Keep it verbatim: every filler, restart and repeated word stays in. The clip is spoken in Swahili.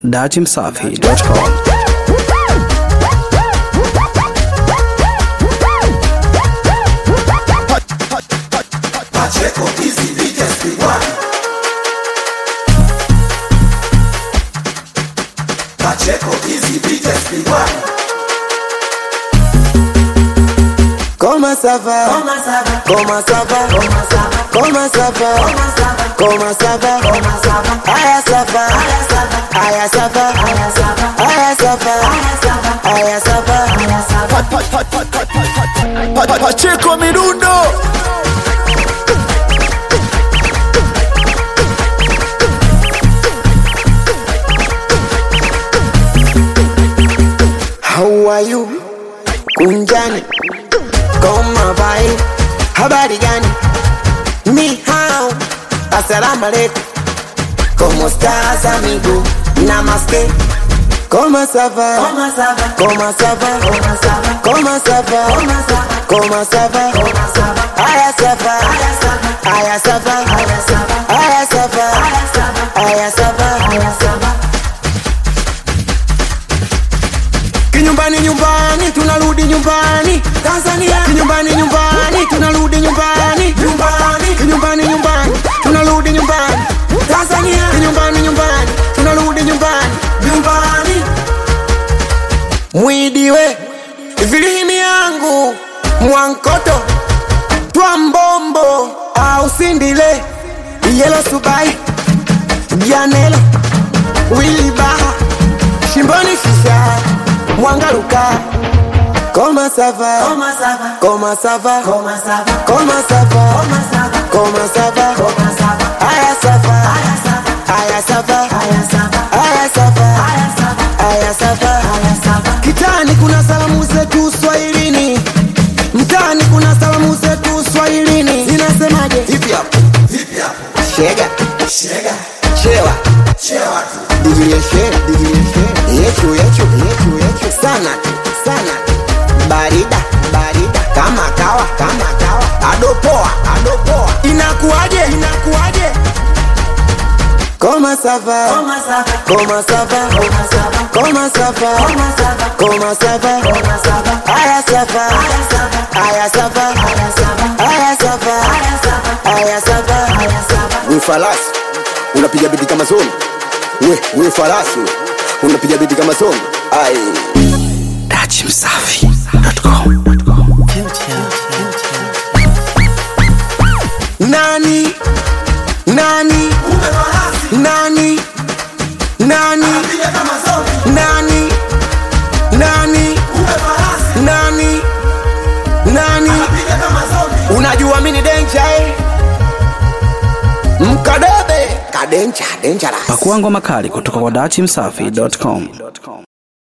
dachi msafi dot com. Pacheco easy beat S P one. Pacheco easy beat S P one. Comment ça va? Comment ça va? Comment ça va? Comment ça va? Comment ça va? Comment ça va? Comment ça va? Aya ça va? Aya ça va? Aya ça va? Aya ça va? Pacheco Mirundo. How are you? Kunjani? Koma vai? Habari gani? Ni hao. Assalamu alaikum. Como estás, amigo? Namaste. Comment ça va? Comment ça va? Comment ça va? Comment ça va? Comment ça va? Comment ça va? Comment ça va? Comment ça va? Aya ça va? Aya ça va? Aya ça va? Aya ça va? Aya ça va? Aya ça va? Aya ça va? Aya ça va? Kinyumbani nyumbani tunarudi nyumbani Tanzania. Kinyumbani nyumbani tunarudi nyumbani Nyumbani. Kinyumbani nyumbani tunarudi nyumbani Tanzania. Kinyumbani nyumbani tunarudi nyumbani Nyumbani. Mwidiwe vilimi yangu Mwankoto Twambombo au Sindile Yelo Subai Gianelo Willy Baha Shimboni Shisha Mwangaruka. Comment ça va? Comment ça va? Comment ça va? Comment ça va? Comment ça va? Comment ça va? Comment ça va? Comment ça va? Aya ça va? Aya ça va? Aya ça va? Aya ça va? Aya ça va? Aya ça va? Aya ça va? Aya ça va? Kitani kuna salamu zetu Swahilini. Mtani kuna salamu zetu Swahilini. Zinasemaje? Vipi hapo? Vipi hapo? Shega, Shega. chewa, Chewa tu. digirie she, digirie she. Yechu, yechu, yechu, yechu. Sana tu, sana tu. Barida, barida. Kama kawa, kama kawa. Adopoa, adopoa. Inakuaje, inakuaje? Comment ça va? Comment ça va? Comment ça va? Comment ça va? Comment ça va? Comment ça va? Comment ça va? Comment ça va? Aya ça va? Aya ça va? Aya ça va? Aya ça va? Aya ça va? Aya ça va? Aya ça va? Aya ça va? We falasi unapiga bidi kama zoni, we we falasi unapiga bidi kama zoni. Ai, dachi msafi dot com. Nani? Nani? Umefarasi. Nani? Nani? Piga kama zombie. Nani? Nani? Umefarasi. Nani? Nani? Piga kama zombie. Unajua mimi ni danger eh? Mkadebe kadencha, dangerous. Pakua ngoma kali kutoka kwa dachi msafi dot com.